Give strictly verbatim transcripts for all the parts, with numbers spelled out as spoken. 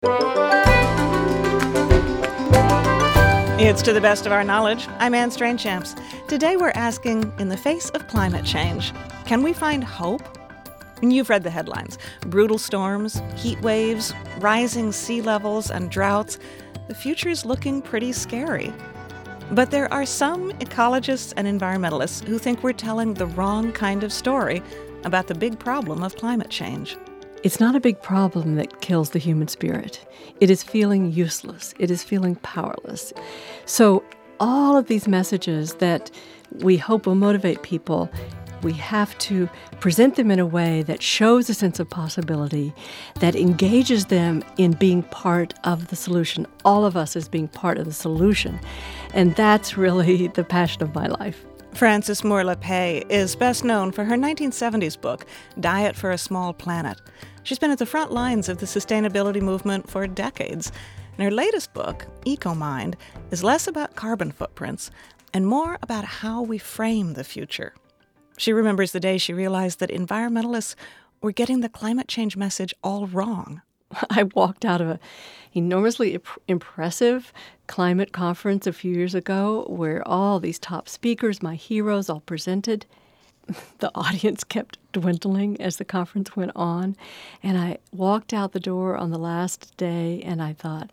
It's To the Best of Our Knowledge. I'm Anne Strainchamps. Today we're asking, in the face of climate change, can we find hope? And you've read the headlines. Brutal storms, heat waves, rising sea levels, and droughts. The future's looking pretty scary. But there are some ecologists and environmentalists who think we're telling the wrong kind of story about the big problem of climate change. It's not a big problem that kills the human spirit. It is feeling useless. It is feeling powerless. So all of these messages that we hope will motivate people, we have to present them in a way that shows a sense of possibility, that engages them in being part of the solution, all of us as being part of the solution. And that's really the passion of my life. Frances Moore Lappé is best known for her nineteen seventies book, Diet for a Small Planet. She's been at the front lines of the sustainability movement for decades. And her latest book, Ecomind, is less about carbon footprints and more about how we frame the future. She remembers the day she realized that environmentalists were getting the climate change message all wrong. I walked out of an enormously imp- impressive climate conference a few years ago where all these top speakers, my heroes, all presented. The audience kept dwindling as the conference went on. And I walked out the door on the last day and I thought,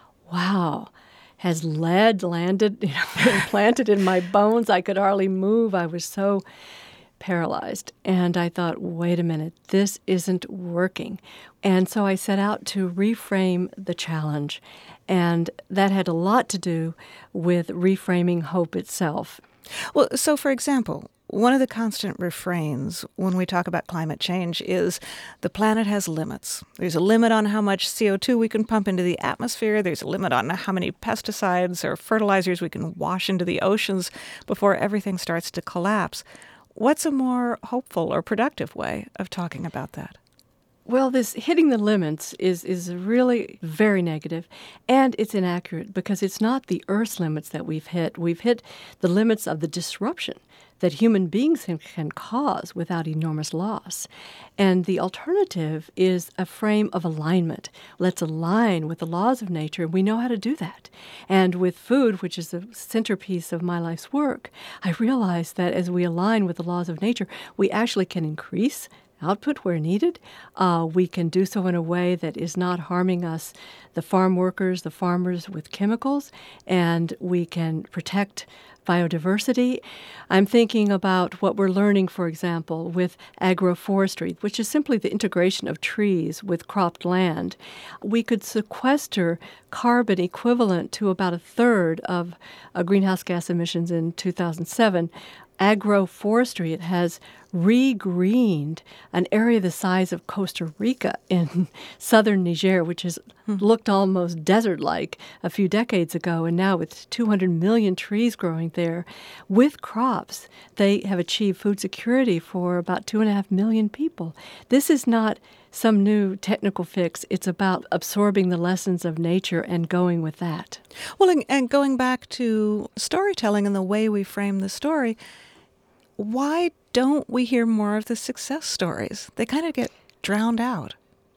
wow, has lead landed, you know, implanted in my bones? I could hardly move. I was so paralyzed. And I thought, wait a minute, this isn't working. And so I set out to reframe the challenge. And that had a lot to do with reframing hope itself. Well, so for example, one of the constant refrains when we talk about climate change is the planet has limits. There's a limit on how much C O two we can pump into the atmosphere. There's a limit on how many pesticides or fertilizers we can wash into the oceans before everything starts to collapse. What's a more hopeful or productive way of talking about that? Well, this hitting the limits is, is really very negative, and it's inaccurate because it's not the Earth's limits that we've hit. We've hit the limits of the disruption that human beings can cause without enormous loss. And the alternative is a frame of alignment. Let's align with the laws of nature, and we know how to do that. And with food, which is the centerpiece of my life's work, I realized that as we align with the laws of nature, we actually can increase output where needed. Uh, we can do so in a way that is not harming us, the farm workers, the farmers, with chemicals, and we can protect biodiversity. I'm thinking about what we're learning, for example, with agroforestry, which is simply the integration of trees with cropped land. We could sequester carbon equivalent to about a third of uh, greenhouse gas emissions in two thousand seven. Agroforestry, it has regreened an area the size of Costa Rica in southern Niger, which has hmm. looked almost desert-like a few decades ago. And now with two hundred million trees growing there, with crops, they have achieved food security for about two and a half million people. This is not some new technical fix. It's about absorbing the lessons of nature and going with that. Well, and, and going back to storytelling and the way we frame the story, why don't we hear more of the success stories? They kind of get drowned out.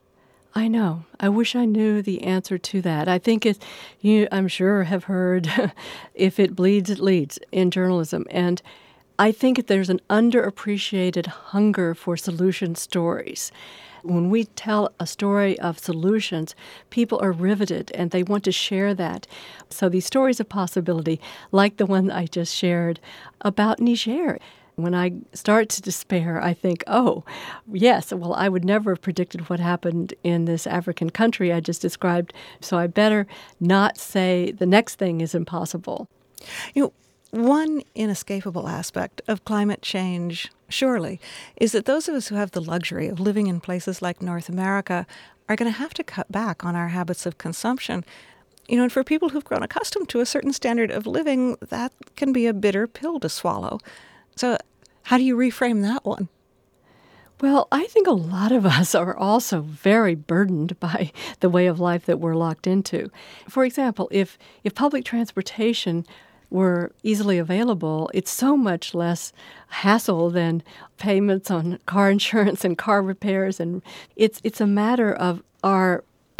I know. I wish I knew the answer to that. I think it, you, I'm sure, have heard, if it bleeds, it leads in journalism. And I think there's an underappreciated hunger for solution stories. When we tell a story of solutions, people are riveted and they want to share that. So these stories of possibility, like the one I just shared about Niger, when I start to despair, I think, oh, yes, well, I would never have predicted what happened in this African country I just described, so I better not say the next thing is impossible. You know, one inescapable aspect of climate change, surely, is that those of us who have the luxury of living in places like North America are going to have to cut back on our habits of consumption. You know, and for people who've grown accustomed to a certain standard of living, that can be a bitter pill to swallow. So how do you reframe that one? Well, I think a lot of us are also very burdened by the way of life that we're locked into. For example, if if public transportation were easily available, it's so much less hassle than payments on car insurance and car repairs. And it's it's a matter of our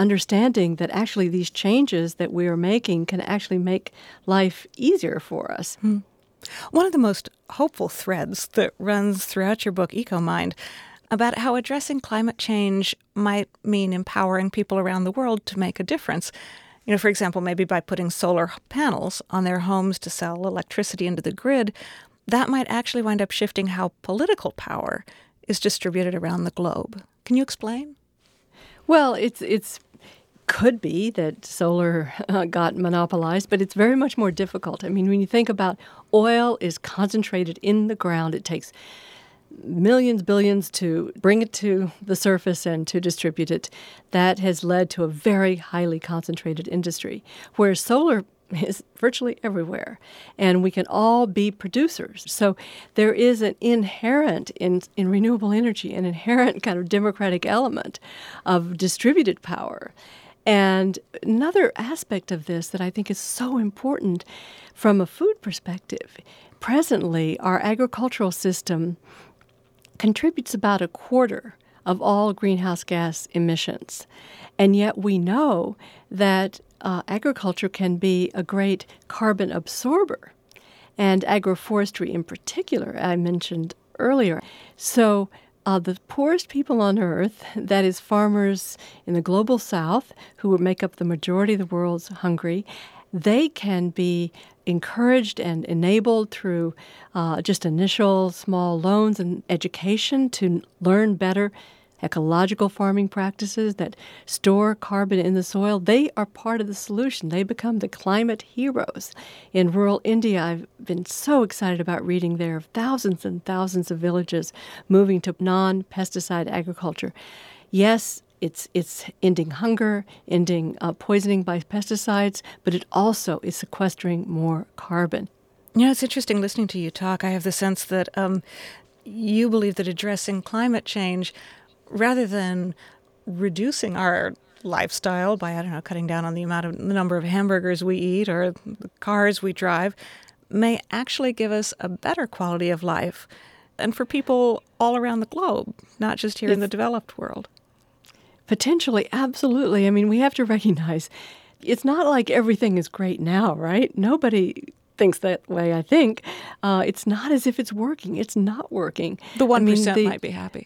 understanding that actually these changes that we are making can actually make life easier for us. Hmm. One of the most hopeful threads that runs throughout your book, EcoMind, about how addressing climate change might mean empowering people around the world to make a difference. You know, for example, maybe by putting solar panels on their homes to sell electricity into the grid, that might actually wind up shifting how political power is distributed around the globe. Can you explain? Well, it's it's could be that solar uh, got monopolized, but it's very much more difficult. I mean, when you think about oil is concentrated in the ground, it takes millions, billions to bring it to the surface and to distribute it. That has led to a very highly concentrated industry, whereas solar is virtually everywhere, and we can all be producers. So there is an inherent in, in renewable energy, an inherent kind of democratic element of distributed power. And another aspect of this that I think is so important from a food perspective, presently our agricultural system contributes about a quarter of all greenhouse gas emissions. And yet we know that uh, agriculture can be a great carbon absorber, and agroforestry in particular, I mentioned earlier. So uh, the poorest people on earth, that is farmers in the global south, who make up the majority of the world's hungry, they can be encouraged and enabled through uh, just initial small loans and education to learn better ecological farming practices that store carbon in the soil. They are part of the solution. They become the climate heroes. In rural India, I've been so excited about reading there of thousands and thousands of villages moving to non-pesticide agriculture. Yes, It's it's ending hunger, ending uh, poisoning by pesticides, but it also is sequestering more carbon. You know, it's interesting listening to you talk. I have the sense that um, you believe that addressing climate change, rather than reducing our lifestyle by, I don't know, cutting down on the amount of the number of hamburgers we eat or the cars we drive, may actually give us a better quality of life, and for people all around the globe, not just here it's, in the developed world. Potentially, absolutely. I mean, we have to recognize it's not like everything is great now, right? Nobody thinks that way, I think. Uh, it's not as if it's working. It's not working. The one percent I mean, the, might be happy.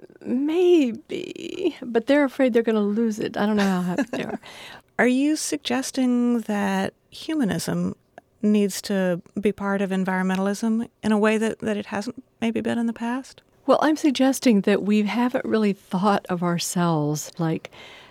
Maybe, but they're afraid they're going to lose it. I don't know how happy they are. Are you suggesting that humanism needs to be part of environmentalism in a way that, that it hasn't maybe been in the past? Well, I'm suggesting that we haven't really thought of ourselves like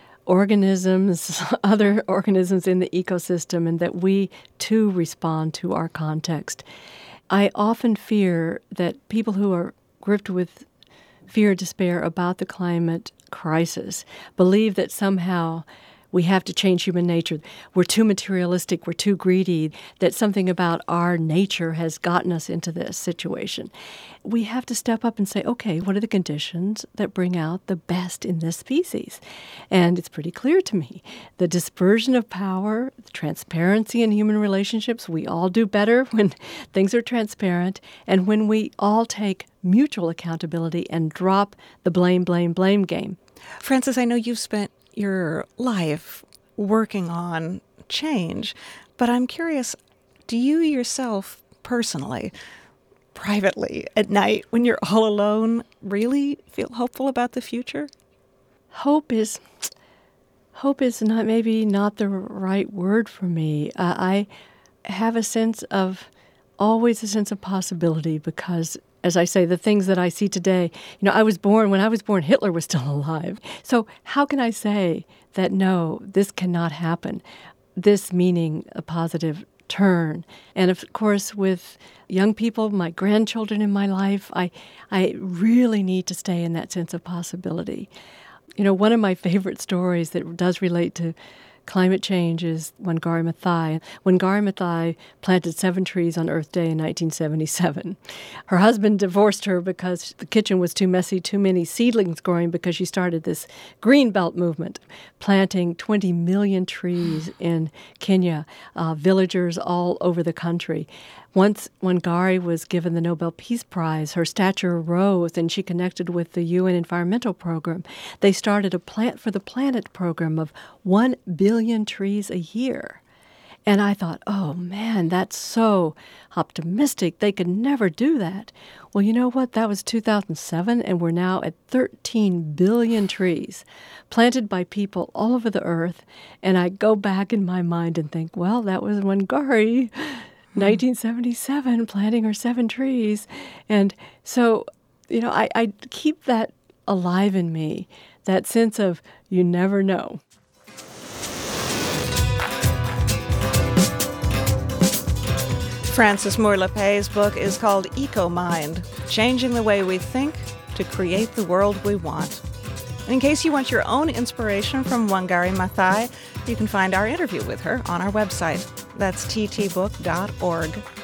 organisms, other organisms in the ecosystem, and that we too respond to our context. I often fear that people who are gripped with fear, despair about the climate crisis believe that somehow we have to change human nature. We're too materialistic, we're too greedy, that something about our nature has gotten us into this situation. We have to step up and say, okay, what are the conditions that bring out the best in this species? And it's pretty clear to me. The dispersion of power, the transparency in human relationships, we all do better when things are transparent and when we all take mutual accountability and drop the blame, blame, blame game. Frances, I know you've spent your life working on change, but I'm curious, do you yourself personally, privately, at night, when you're all alone, really feel hopeful about the future? Hope is, hope is not maybe not the right word for me. Uh, I have a sense of, always a sense of possibility because, as I say, the things that I see today, you know, I was born, when I was born, Hitler was still alive. So how can I say that, no, this cannot happen? This meaning a positive turn. And of course, with young people, my grandchildren in my life, I, I really need to stay in that sense of possibility. You know, one of my favorite stories that does relate to climate change is Wangari Maathai. Wangari Maathai planted seven trees on Earth Day in nineteen seventy-seven. Her husband divorced her because the kitchen was too messy, too many seedlings growing, because she started this green belt movement, planting twenty million trees in Kenya, uh, villagers all over the country. Once Wangari was given the Nobel Peace Prize, her stature rose and she connected with the U N Environmental Program. They started a Plant for the Planet program of one billion trees a year. And I thought, oh man, that's so optimistic. They could never do that. Well, you know what? That was two thousand seven, and we're now at thirteen billion trees planted by people all over the earth. And I go back in my mind and think, well, that was Wangari, nineteen seventy-seven, planting her seven trees. And so, you know, I, I keep that alive in me, that sense of you never know. Frances Moore-Lappé's book is called Eco-Mind, Changing the Way We Think to Create the World We Want. In case you want your own inspiration from Wangari Maathai, you can find our interview with her on our website. That's t t book dot org.